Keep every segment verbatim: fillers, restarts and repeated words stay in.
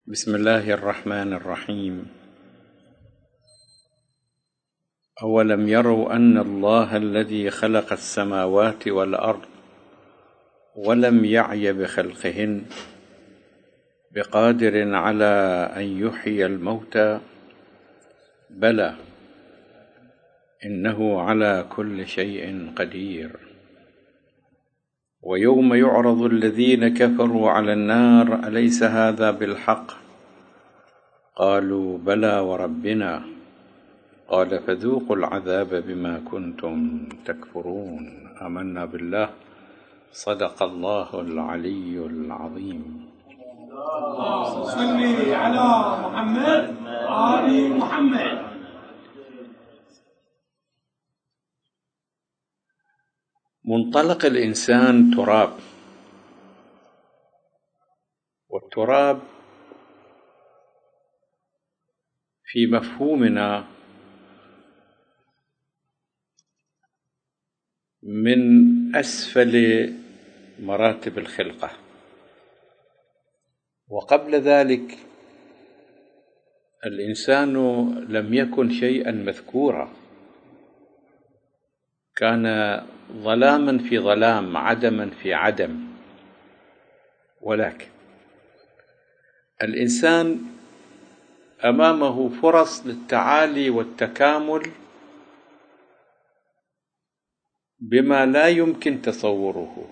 بسم الله الرحمن الرحيم. أولم يروا أن الله الذي خلق السماوات والأرض ولم يعي بخلقهن بقادر على أن يحيي الموتى بلى إنه على كل شيء قدير. ويوم يعرض الذين كفروا على النار أليس هذا بالحق؟ قالوا بلى وربنا قال فذوقوا العذاب بما كنتم تكفرون. آمنا بالله. صدق الله العلي العظيم. اللهم صل على محمد وآل محمد. منطلق الإنسان تراب، والتراب في مفهومنا من أسفل مراتب الخلقة، وقبل ذلك الإنسان لم يكن شيئا مذكورا، كان ظلاما في ظلام، عدما في عدم. ولكن الإنسان أمامه فرص للتعالي والتكامل بما لا يمكن تصوره.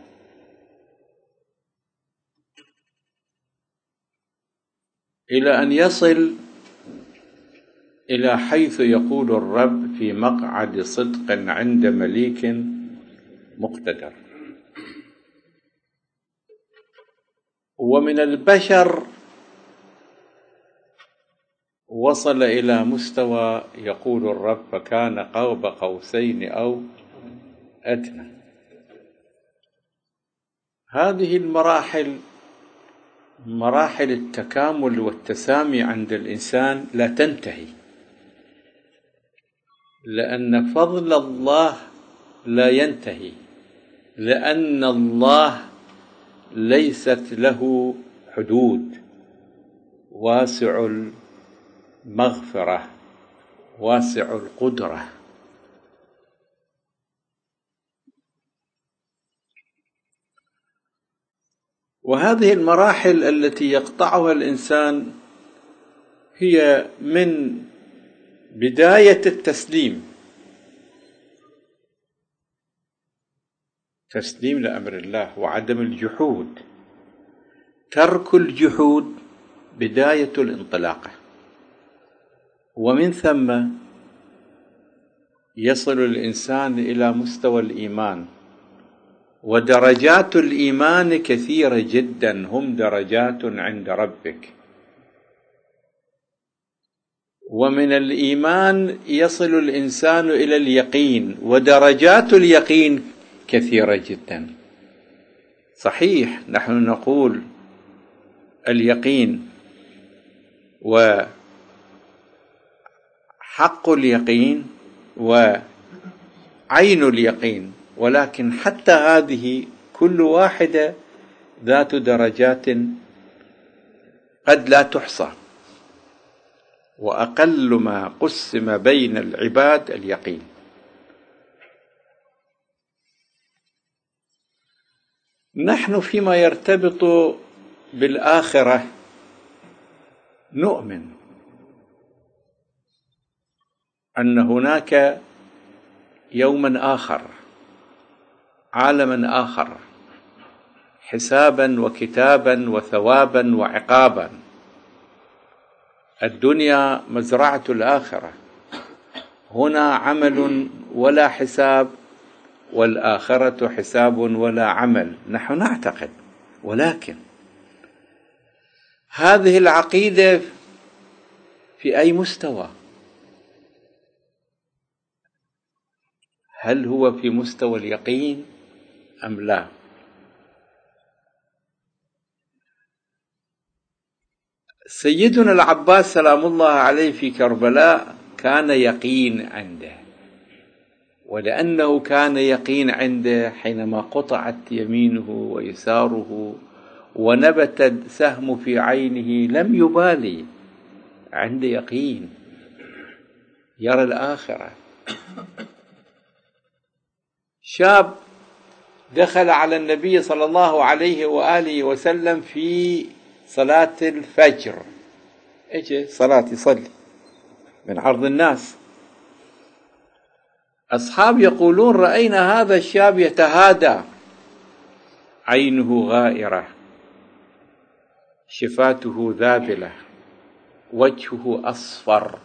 إلى أن يصل إلى حيث يقول الرب في مقعد صدق عند مليك مقتدر. ومن البشر وصل إلى مستوى يقول الرب فكان قاب قوسين أو أدنى. هذه المراحل مراحل التكامل والتسامي عند الإنسان لا تنتهي، لأن فضل الله لا ينتهي، لأن الله ليست له حدود. واسع المغفرة، واسع القدرة. وهذه المراحل التي يقطعها الإنسان هي من بداية التسليم، تسليم لأمر الله وعدم الجحود. ترك الجحود بداية الانطلاقة، ومن ثم يصل الإنسان إلى مستوى الإيمان. ودرجات الإيمان كثيرة جدا، هم درجات عند ربك. ومن الإيمان يصل الإنسان إلى اليقين، ودرجات اليقين كثيرة جدا. صحيح نحن نقول اليقين وحق اليقين وعين اليقين، ولكن حتى هذه كل واحدة ذات درجات قد لا تحصى. وأقل ما قسم بين العباد اليقين. نحن فيما يرتبط بالآخرة نؤمن أن هناك يوما آخر، عالما آخر، حسابا وكتابا وثوابا وعقابا. الدنيا مزرعة الآخرة، هنا عمل ولا حساب، والآخرة حساب ولا عمل. نحن نعتقد، ولكن هذه العقيدة في أي مستوى؟ هل هو في مستوى اليقين أم لا؟ سيدنا العباس سلام الله عليه في كربلاء كان يقين عنده، ولأنه كان يقين عنده حينما قطعت يمينه ويساره ونبت السهم في عينه لم يبالي، عنده يقين، يرى الآخرة. شاب دخل على النبي صلى الله عليه وآله وسلم في صلاة الفجر، اجى صلاة يصلي من عرض الناس. أصحاب يقولون رأينا هذا الشاب يتهادى، عينه غائرة، شفاته ذابلة، وجهه أصفر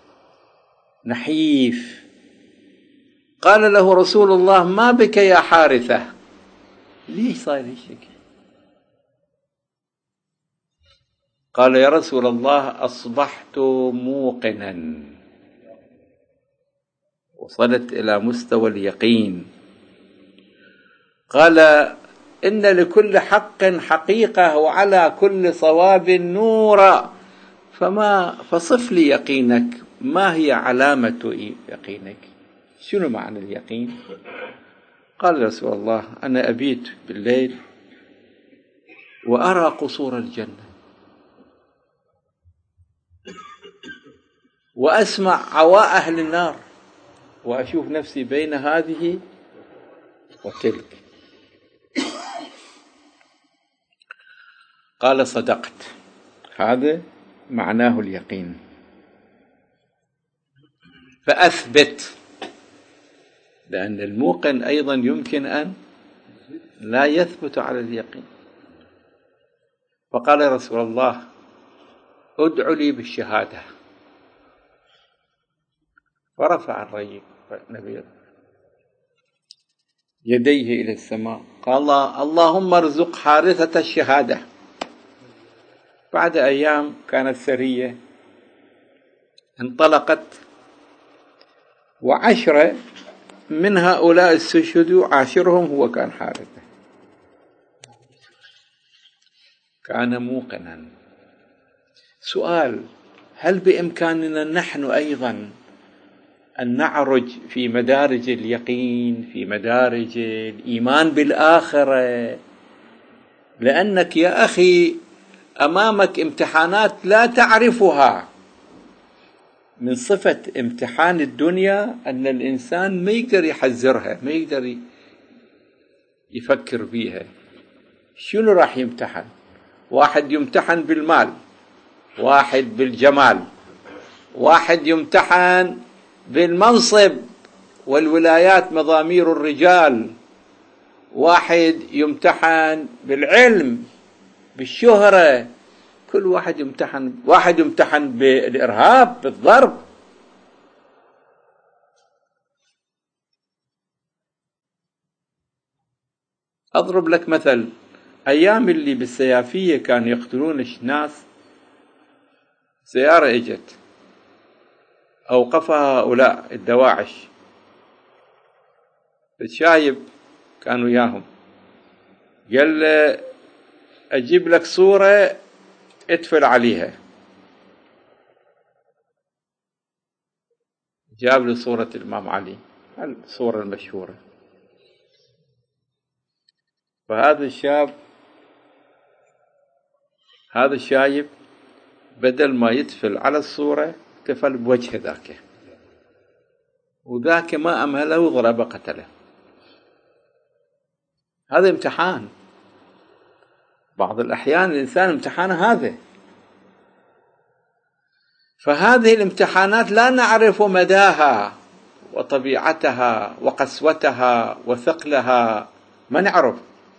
نحيف. قال له رسول الله: ما بك يا حارثة؟ ليش صاير هالشكل؟ قال: يا رسول الله أصبحت موقنا، وصلت إلى مستوى اليقين. قال: إن لكل حق حقيقة، وعلى كل صواب نورا، فما فصف لي يقينك، ما هي علامة يقينك؟ شنو معنى اليقين؟ قال: رسول الله أنا أبيت بالليل وأرى قصور الجنة، وأسمع عواء أهل النار، وأشوف نفسي بين هذه وتلك. قال: صدقت، هذا معناه اليقين. فأثبت، لأن الموقن أيضا يمكن أن لا يثبت على اليقين. فقال: يا رسول الله ادع لي بالشهادة. فرفع الرجل النبي يديه إلى السماء، قال: اللهم ارزق حارثة الشهادة. بعد أيام كانت سرية انطلقت، وعشرة من هؤلاء استشهدوا، عاشرهم هو كان حارثة. كان موقنا. سؤال: هل بإمكاننا نحن أيضا أن نعرج في مدارج اليقين، في مدارج الإيمان بالآخرة؟ لأنك يا أخي أمامك امتحانات لا تعرفها. من صفة امتحان الدنيا أن الإنسان ما يقدر يحذرها، ما يقدر يفكر فيها. شنو راح يمتحن؟ واحد يمتحن بالمال، واحد بالجمال، واحد يمتحن بالمنصب والولايات مضامير الرجال، واحد يمتحن بالعلم، بالشهرة. كل واحد يمتحن، واحد يمتحن بالإرهاب، بالضرب. أضرب لك مثل. أيام اللي بالسيافية كانوا يقتلون ناس، سيارة اجت أوقفها هؤلاء الدواعش، الشايب كانوا ياهم، قال له أجيب لك صورة اتفل عليها. جاب له صورة الإمام علي، الصورة المشهورة. فهذا الشاب، هذا الشايب، بدل ما يتفل على الصورة تفل بوجه ذاك، وذاك ما أمهله وضرب قتله. هذا امتحان. بعض الأحيان الإنسان امتحان هذا. فهذه الامتحانات لا نعرف مداها وطبيعتها وقسوتها وثقلها، ما نعرف،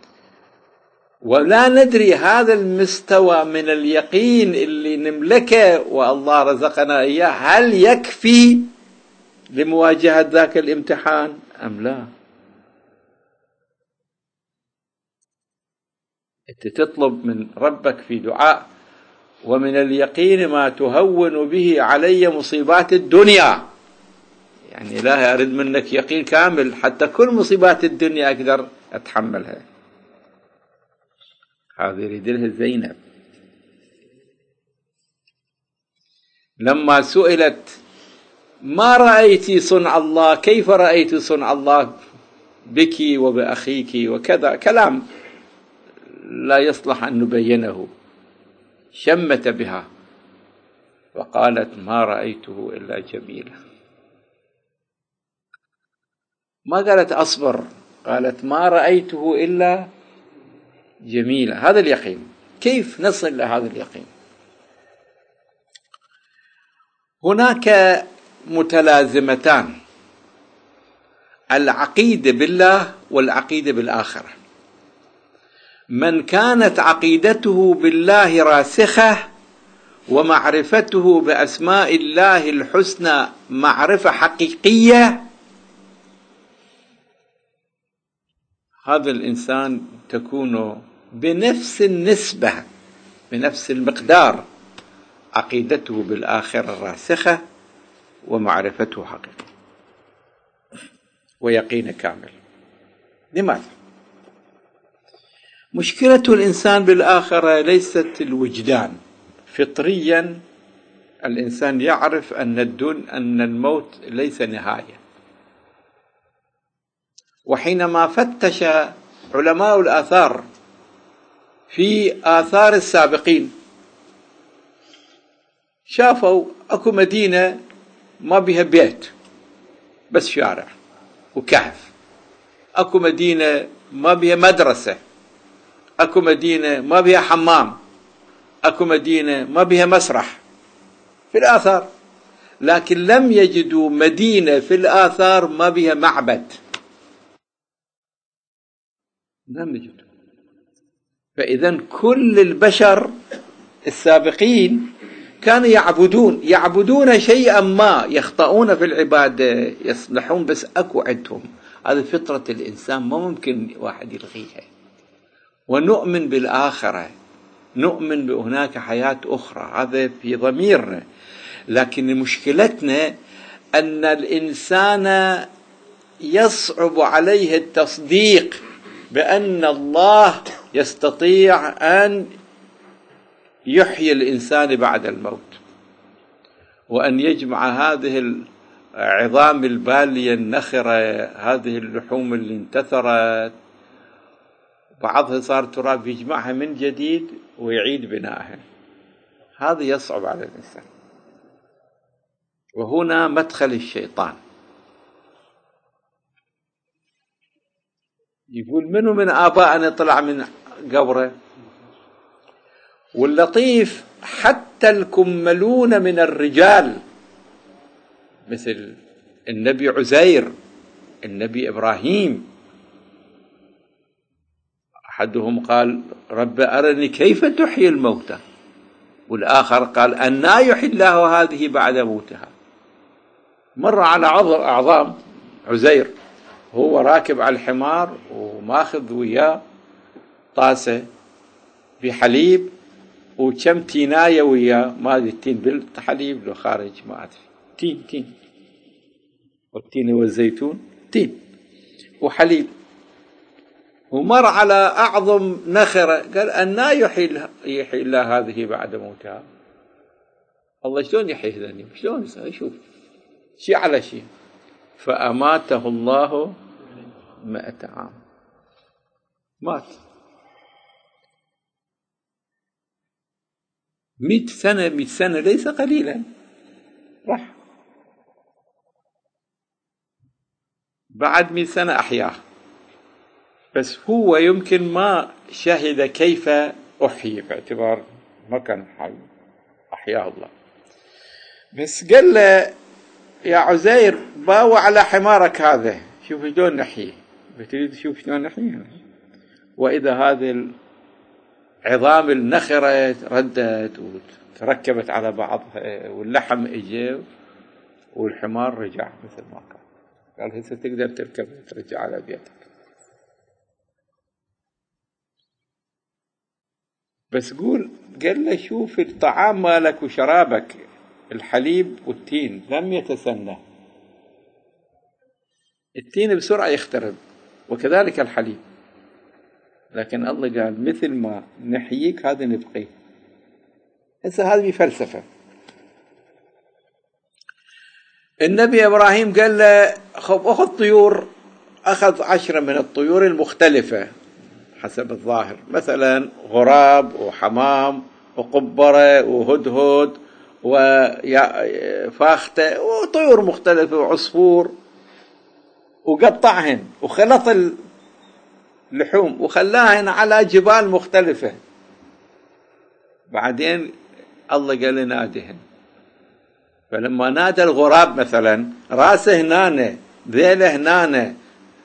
ولا ندري هذا المستوى من اليقين اللي نملكه والله رزقنا إياه هل يكفي لمواجهة ذاك الامتحان أم لا. أنت تطلب من ربك في دعاء: ومن اليقين ما تهون به علي مصيبات الدنيا. يعني لا أريد منك يقين كامل حتى كل مصيبات الدنيا أقدر أتحملها. هذا يريد لها زينب لما سئلت: ما رأيت صنع الله، كيف رأيت صنع الله بك وبأخيك وكذا، كلام لا يصلح أن نبينه. شمت بها وقالت ما رأيته إلا جميلا. ما قالت أصبر، قالت ما رأيته إلا جميلا. هذا اليقين. كيف نصل لهذا اليقين؟ هناك متلازمتان: العقيدة بالله والعقيدة بالآخرة. من كانت عقيدته بالله راسخة ومعرفته بأسماء الله الحسنى معرفة حقيقية، هذا الإنسان تكون بنفس النسبة بنفس المقدار عقيدته بالآخرة راسخة ومعرفته حقيقية ويقين كامل. لماذا؟ مشكلة الإنسان بالآخرة ليست الوجدان. فطريا الإنسان يعرف أن الدون أن الموت ليس نهاية. وحينما فتش علماء الآثار في آثار السابقين شافوا أكو مدينة ما بها بيت بس شارع وكهف، أكو مدينة ما بها مدرسة، أكو مدينة ما بها حمام، أكو مدينة ما بها مسرح في الآثار، لكن لم يجدوا مدينة في الآثار ما بها معبد، لم يجدوا. فإذا كل البشر السابقين كانوا يعبدون يعبدون شيئا ما، يخطئون في العبادة يصلحون، بس أكو عندهم. هذه فطرة الإنسان ما ممكن واحد يلغيها. ونؤمن بالآخرة، نؤمن بهناك حياة أخرى، هذا في ضميرنا. لكن مشكلتنا أن الإنسان يصعب عليه التصديق بأن الله يستطيع أن يحيي الإنسان بعد الموت، وأن يجمع هذه العظام البالية النخرة، هذه اللحوم اللي انتثرت بعضها صار تراب، يجمعها من جديد ويعيد بنائها. هذا يصعب على الإنسان. وهنا مدخل الشيطان. يقول منو من آبائنا طلع من قبره؟ واللطيف حتى الكملون من الرجال مثل النبي عزير، النبي إبراهيم، أحدهم قال رب أرني كيف تحيي الموتى، والآخر قال أنى يحيي الله هذه بعد موتها. مر على أعظام عزير، هو راكب على الحمار وماخذ وياه طاسة بحليب وكم تيناية وياه، ما أدري التين بالحليب لو خارج ما أدري، تين تين والتين والزيتون تين وحليب، ومر على أعظم نخرة قال أنى يحيي يحيي الله هذه بعد موتها. الله شلون يحيي ذني؟ شلون يسوي؟ شوف شيء على شيء. فأماته الله مئة عام، مات مئة سنة. مئة سنة ليس قليلا، راح بعد مئة سنة أحياه، بس هو يمكن ما شهد كيف أحيي باعتبار ما كان حي، أحياه الله. بس قال له يا عزير باوع على حمارك هذا، شوف شلون نحييه، بتريد تشوف شلون نحييه؟ وإذا هذه العظام النخرة ردت وتركبت على بعضها واللحم اجى والحمار رجع مثل ما كان. قال هسه تقدر تركب ترجع على بيتك. بس قول قال له شوف الطعام مالك وشرابك، الحليب والتين لم يتسنى، التين بسرعة يخترب وكذلك الحليب، لكن الله قال مثل ما نحييك هذا نبقيه. هسه هذه فلسفة. النبي إبراهيم قال له خذ أخذ طيور، أخذ عشرة من الطيور المختلفة حسب الظاهر، مثلا غراب وحمام وقبرة وهدهد وفاختة وطيور مختلفة وعصفور، وقطعهن وخلط اللحوم وخلاهن على جبال مختلفة. بعدين الله قال لي نادهن، فلما نادى الغراب مثلا راسه هنانه، ذيله هنانه،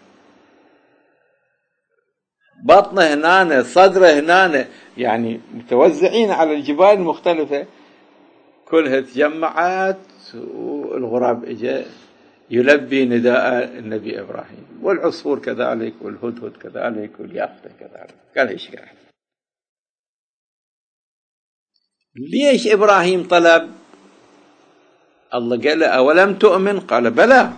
بطنه هنانه، صدره هنانه، يعني متوزعين على الجبال المختلفة، كلها تجمعت والغراب اجى يلبي نداء النبي إبراهيم، والعصفور كذلك والهدهد كذلك واليافطة كذلك. قال ايش قال؟ ليش إبراهيم طلب؟ الله قال له أولم تؤمن؟ قال بلى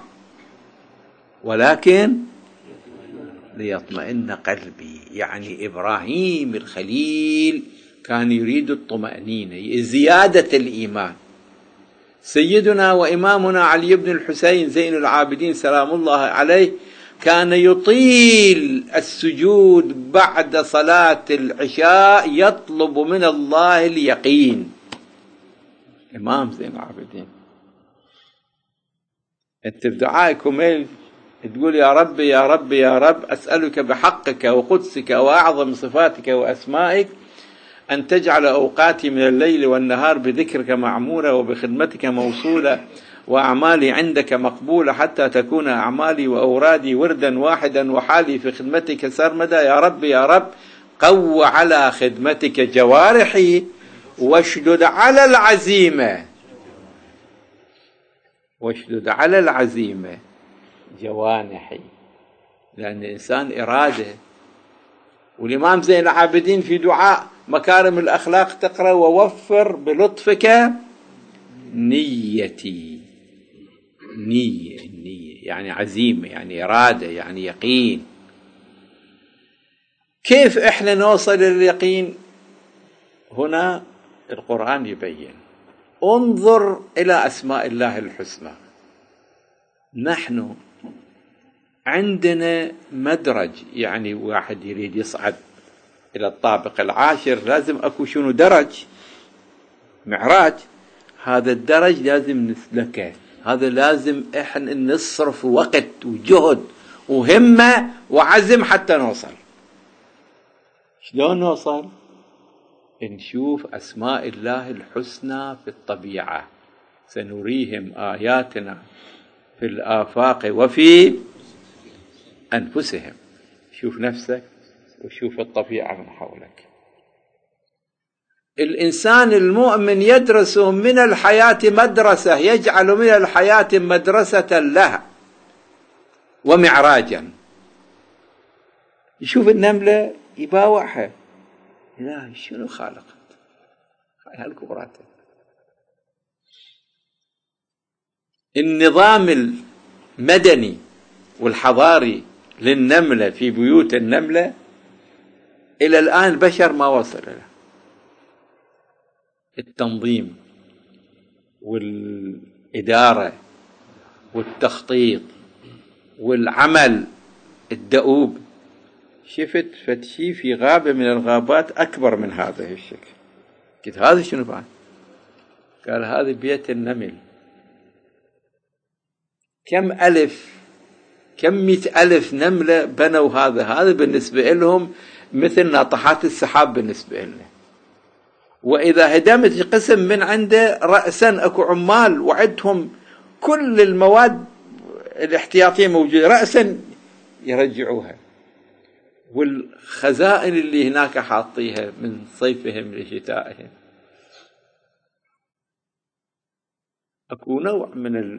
ولكن ليطمئن قلبي. يعني إبراهيم الخليل كان يريد الطمأنينة، زيادة الإيمان. سيدنا وإمامنا علي بن الحسين زين العابدين سلام الله عليه كان يطيل السجود بعد صلاة العشاء يطلب من الله اليقين. إمام زين العابدين، أنت في دعائكم تقول يا رب يا رب يا رب أسألك بحقك وقدسك وأعظم صفاتك وأسمائك أن تجعل أوقاتي من الليل والنهار بذكرك معمورة وبخدمتك موصولة وأعمالي عندك مقبولة، حتى تكون أعمالي وأورادي وردا واحدا وحالي في خدمتك سرمدا. يا رب يا رب قو على خدمتك جوارحي واشدد على العزيمة واشدد على العزيمة جوانحي، لأن الإنسان إرادة. والإمام زين العابدين في دعاء مكارم الأخلاق تقرأ ووفر بلطفك نيتي. نية، النية يعني عزيمة، يعني إرادة، يعني يقين. كيف إحنا نوصل لليقين؟ هنا القرآن يبين، انظر إلى أسماء الله الحسنى. نحن عندنا مدرج، يعني واحد يريد يصعد إلى الطابق العاشر لازم أكو شنو درج، معراج. هذا الدرج لازم نسلكه، هذا لازم إحنا نصرف وقت وجهد وهمة وعزم حتى نوصل. شلون نوصل؟ نشوف أسماء الله الحسنى في الطبيعة، سنريهم آياتنا في الآفاق وفي أنفسهم. شوف نفسك وشوف الطبيعة من حولك. الإنسان المؤمن يدرس من الحياة مدرسة، يجعل من الحياة مدرسة له ومعراجا. يشوف النملة يباوعها، إلهي شنو خالقت هالكبرات. النظام المدني والحضاري للنملة في بيوت النملة إلى الآن البشر ما وصل له. التنظيم والإدارة والتخطيط والعمل الدؤوب. شفت فتشي في غابة من الغابات أكبر من هذا الشكل، قلت هذا شنو بعد؟ قال هذا بيت النمل. كم ألف كم مئة ألف نملة بنوا هذا. هذا بالنسبة لهم مثل ناطحات السحاب بالنسبة لنا. وإذا هدمت قسم من عنده رأسا أكو عمال وعدهم كل المواد الاحتياطية موجودة، رأسا يرجعوها. والخزائن اللي هناك حاطيها من صيفهم لشتائهم. أكو نوع من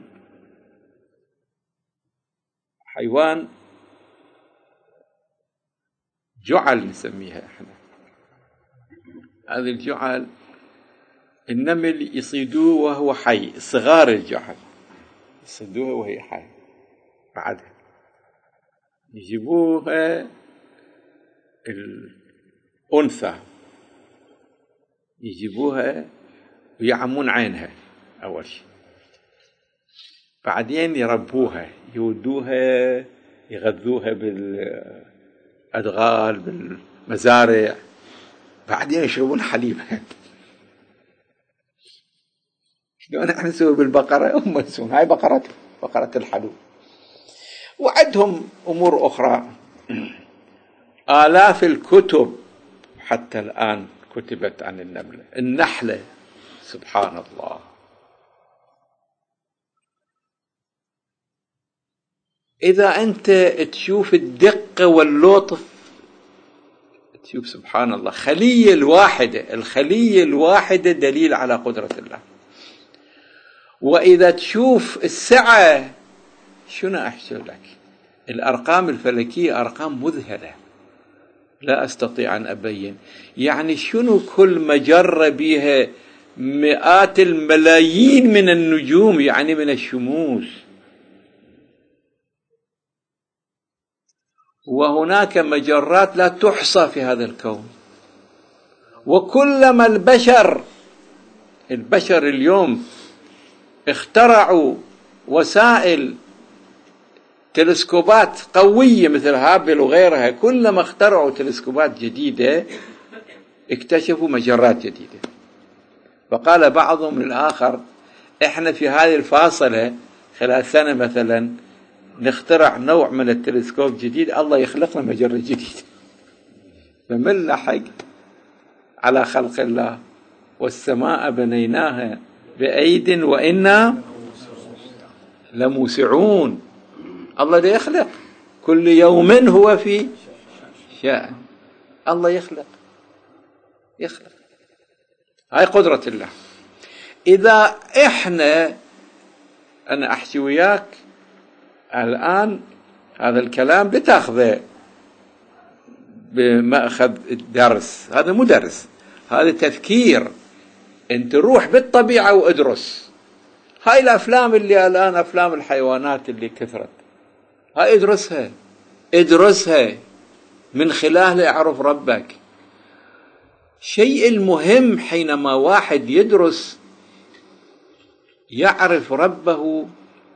الحيوان جعل نسميها احنا. هذه الجعل النمل يصيدوه وهو حي، صغار الجعل يصيدوها وهي حي، بعدها يجيبوها الأنثى يجيبوها ويعمون عينها أول شيء، بعدين يربوها يودوها يغذوها بالأدغال مزارع، بعدين يشربون حليب. شلون احنا نسوي بالبقرة؟ هم يسوون هاي بقرة بقرة الحلوب. وعندهم أمور أخرى. آلاف الكتب حتى الآن كتبت عن النملة. النحلة سبحان الله، إذا أنت تشوف الدقة واللطف تشوف سبحان الله. خلية الواحدة الخلية الواحدة دليل على قدرة الله. وإذا تشوف السعة، شنو أحسن لك؟ الأرقام الفلكية أرقام مذهلة لا أستطيع أن أبين. يعني شنو كل مجرة بها مئات الملايين من النجوم، يعني من الشموس. وهناك مجرات لا تحصى في هذا الكون. وكلما البشر البشر اليوم اخترعوا وسائل تلسكوبات قوية مثل هابل وغيرها، كلما اخترعوا تلسكوبات جديدة اكتشفوا مجرات جديدة. فقال بعضهم للآخر احنا في هذه الفاصلة خلال سنة مثلا نخترع نوع من التلسكوب جديد، الله يخلقنا مجرة جديدة. فمن لحق على خلق الله. والسماء بنيناها بأيد وإنا لموسعون. الله ده يخلق، كل يوم هو في شأن. الله يخلق يخلق هاي قدرة الله. إذا إحنا أنا أحكي وياك الآن هذا الكلام بتاخذه بمأخذ الدرس، هذا مو درس، هذا تذكير. أنت روح بالطبيعة وادرس. هاي الأفلام اللي الآن أفلام الحيوانات اللي كثرت، هاي ادرسها ادرسها من خلالها اعرف ربك. شيء المهم حينما واحد يدرس يعرف ربه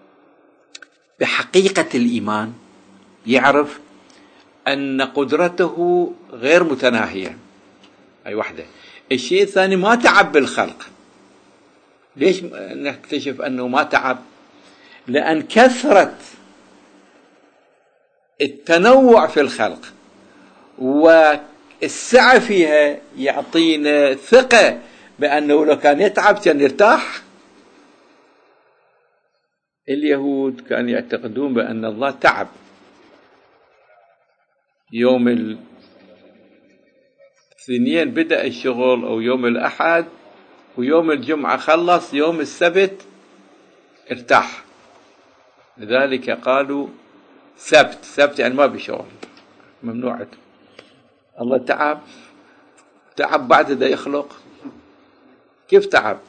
بحقيقة الإيمان، يعرف أن قدرته غير متناهية. أي واحدة. الشيء الثاني ما تعب بالخلق. ليش نكتشف أنه ما تعب؟ لأن كثرة التنوع في الخلق والسعة فيها يعطينا ثقة بأنه لو كان يتعب كان يرتاح. اليهود كانوا يعتقدون بأن الله تعب، يوم الاثنين بدأ الشغل أو يوم الأحد، ويوم الجمعة خلص، يوم السبت ارتاح. لذلك قالوا سبت سبت يعني ما بشغل، ممنوع. الله تعب تعب بعد ذا يخلق، كيف تعب؟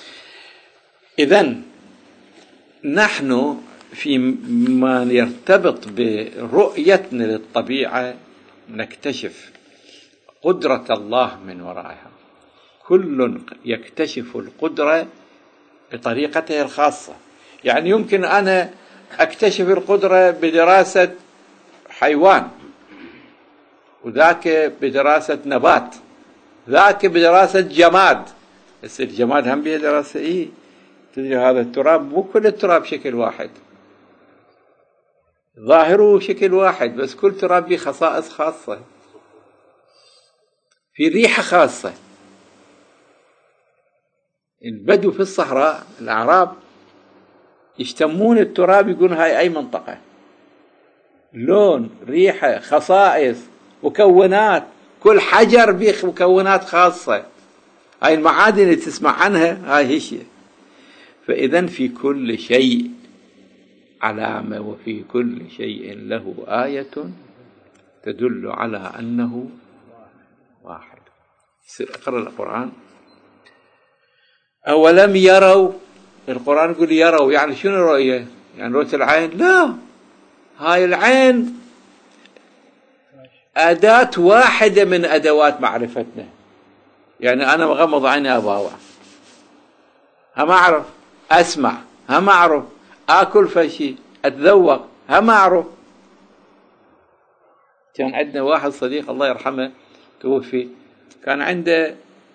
إذن نحن فيما يرتبط برؤيتنا للطبيعة نكتشف قدرة الله من ورائها. كل يكتشف القدرة بطريقته الخاصة. يعني يمكن أنا أكتشف القدرة بدراسة حيوان، وذاك بدراسة نبات، ذاك بدراسة جماد. بس الجماد هم بيه دراسة. إيه تدري هذا التراب مو كل التراب شكل واحد، ظاهره شكل واحد، بس كل تراب بيه خصائص خاصة، في ريحة خاصة. البدو في الصحراء الأعراب يشتمون التراب، يقولون هاي أي منطقة، لون، ريحة، خصائص، مكونات، كل حجر به مكونات خاصة. هاي المعادن اللي تسمع عنها هاي هي. فإذن في كل شيء علامة، وفي كل شيء له آية تدل على أنه واحد. اقرأ القرآن. أولم يروا، القرآن يقول يروا، يعني شنو رؤية؟ يعني رؤية العين؟ لا، هاي العين أداة واحدة من أدوات معرفتنا. يعني أنا مغمض عيني أباوع، هم أعرف، أسمع هم أعرف، آكل فشي، أتذوق هم أعرف. كان عندنا واحد صديق الله يرحمه توفي، كان عنده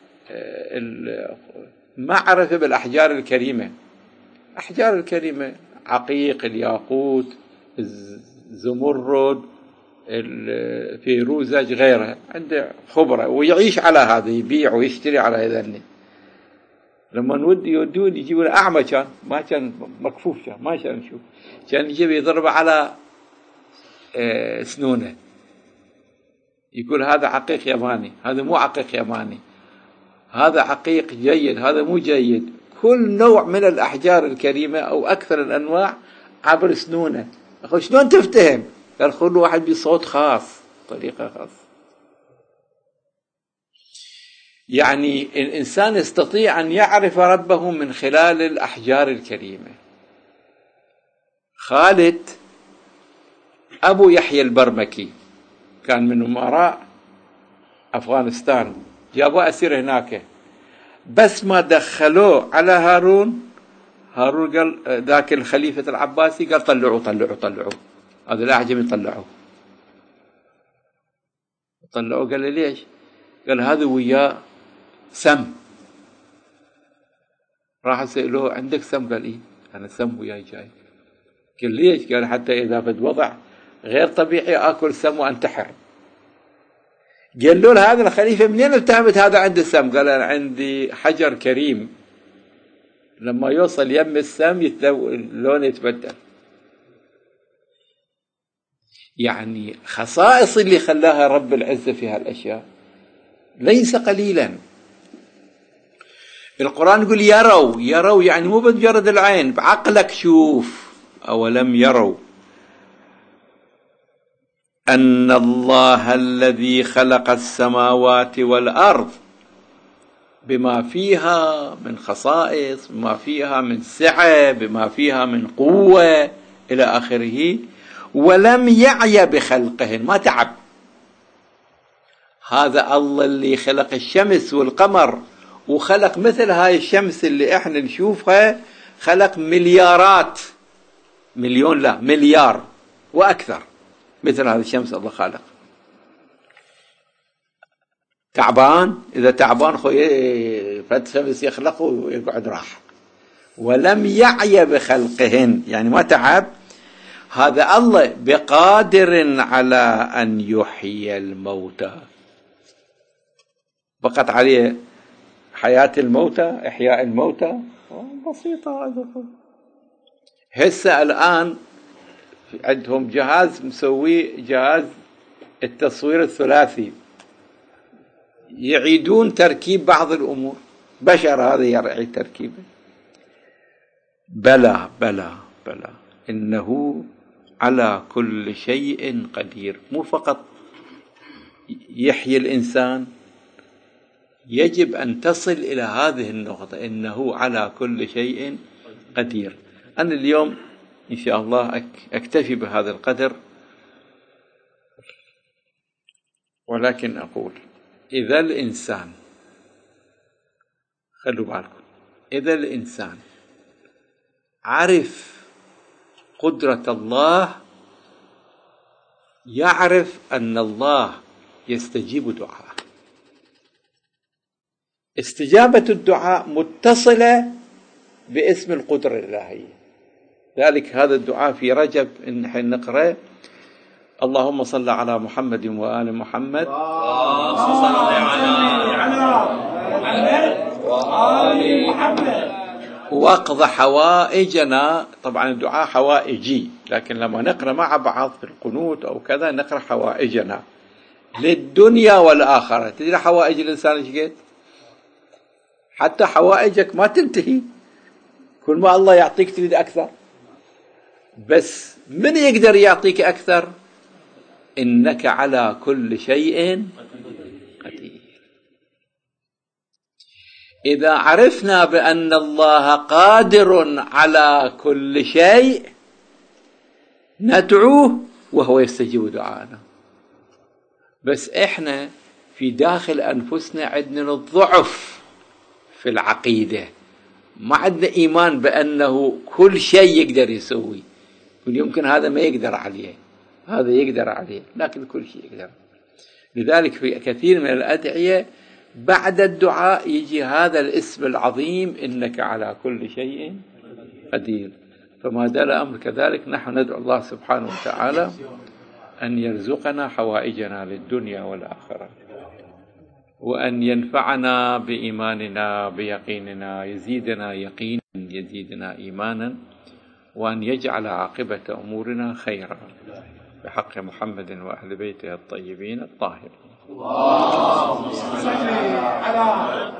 معرفة بالأحجار الكريمة. الأحجار الكريمة عقيق، الياقوت، الزمرد، الفيروزج، غيرها، عنده خبرة ويعيش على هذا، يبيع ويشتري على هذا. لما نود يودون يجيبون أعمى، كان ما كان مكفوف، كان ما كان نشوف، كان يجيب يضرب على سنونه، يقول هذا عقيق ياباني، هذا مو عقيق ياباني، هذا عقيق جيد، هذا مو جيد. كل نوع من الأحجار الكريمة أو أكثر الأنواع عبر سنونه. أخو شلون تفتهم؟ قال كل واحد بصوت خاص، طريقة خاصة. يعني الإنسان يستطيع أن يعرف ربه من خلال الأحجار الكريمة. خالد أبو يحيى البرمكي كان من أمراء أفغانستان، جابوا أسير هناك، بس ما دخلوه على هارون، هارون قال ذاك الخليفة العباسي قال طلعوا طلعوا طلعوا هذا الأعجمي، طلعوا طلعوا. قال لي ليش؟ قال هذا وياه سم. راح سألوه عندك سم؟ قال إيه أنا سم وياي جاي. قال ليش؟ قال حتى إذا بد وضع غير طبيعي آكل سم وأنتحر. قال له هذا الخليفة منين اتهمت هذا عنده سم؟ قال أنا عندي حجر كريم لما يوصل يم السم اللون يتبدل. يعني خصائص اللي خلاها رب العزة في هالأشياء ليس قليلا. القرآن يقول يروا، يروا يعني مو بمجرد العين، بعقلك شوف. أولم يروا أن الله الذي خلق السماوات والأرض بما فيها من خصائص، بما فيها من سعة، بما فيها من قوة إلى آخره، ولم يعي بخلقهن، ما تعب. هذا الله اللي خلق الشمس والقمر، وخلق مثل هاي الشمس اللي احنا نشوفها، خلق مليارات، مليون لا مليار وأكثر، مثل هذه الشمس الله خالق. تعبان، إذا تعبان خوي فد شمس يخلقه ويقعد راح. ولم يعي بخلقهن يعني ما تعب. هذا الله بقادر على أن يحيي الموتى، فقط عليه حياة الموتى، إحياء الموتى بسيطة. هسه الآن عندهم جهاز مسوي، جهاز التصوير الثلاثي، يعيدون تركيب بعض الأمور. بشر هذا يعيد تركيبه. بلى بلى بلى إنه على كل شيء قدير. مو فقط يحيي الإنسان، يجب أن تصل إلى هذه النقطة، إنه على كل شيء قدير. أنا اليوم إن شاء الله أكتفي بهذا القدر، ولكن أقول إذا الإنسان، خلوا بالكم، إذا الإنسان عرف قدرة الله، يعرف أن الله يستجيب دعاءه. استجابة الدعاء متصلة باسم القدرة الإلهية. ذلك هذا الدعاء في رجب إن نحن نقرأ اللهم صل على محمد وآل محمد، اللهم صل على محمد وآل محمد، واقض حوائجنا. طبعا الدعاء حوائجي، لكن لما نقرأ مع بعض في القنوت أو كذا نقرأ حوائجنا للدنيا والآخرة. تدري حوائج الإنسان ايش قد؟ حتى حوائجك ما تنتهي، كل ما الله يعطيك تريد أكثر. بس من يقدر يعطيك أكثر؟ إنك على كل شيء قدير. إذا عرفنا بأن الله قادر على كل شيء ندعوه وهو يستجيب دعاءنا. بس إحنا في داخل أنفسنا عندنا الضعف في العقيدة، ما عندنا إيمان بأنه كل شيء يقدر يسوي. يمكن هذا ما يقدر عليه، هذا يقدر عليه، لكن كل شيء يقدر. لذلك في كثير من الأدعية بعد الدعاء يجي هذا الاسم العظيم إنك على كل شيء قدير. فما دام الأمر كذلك نحن ندعو الله سبحانه وتعالى أن يرزقنا حوائجنا للدنيا والآخرة، وأن ينفعنا بإيماننا بيقيننا، يزيدنا يقينا يزيدنا إيمانا، وأن يجعل عاقبة أمورنا خيرا بحق محمد وأهل بيته الطيبين الطاهرين. اللهم صل على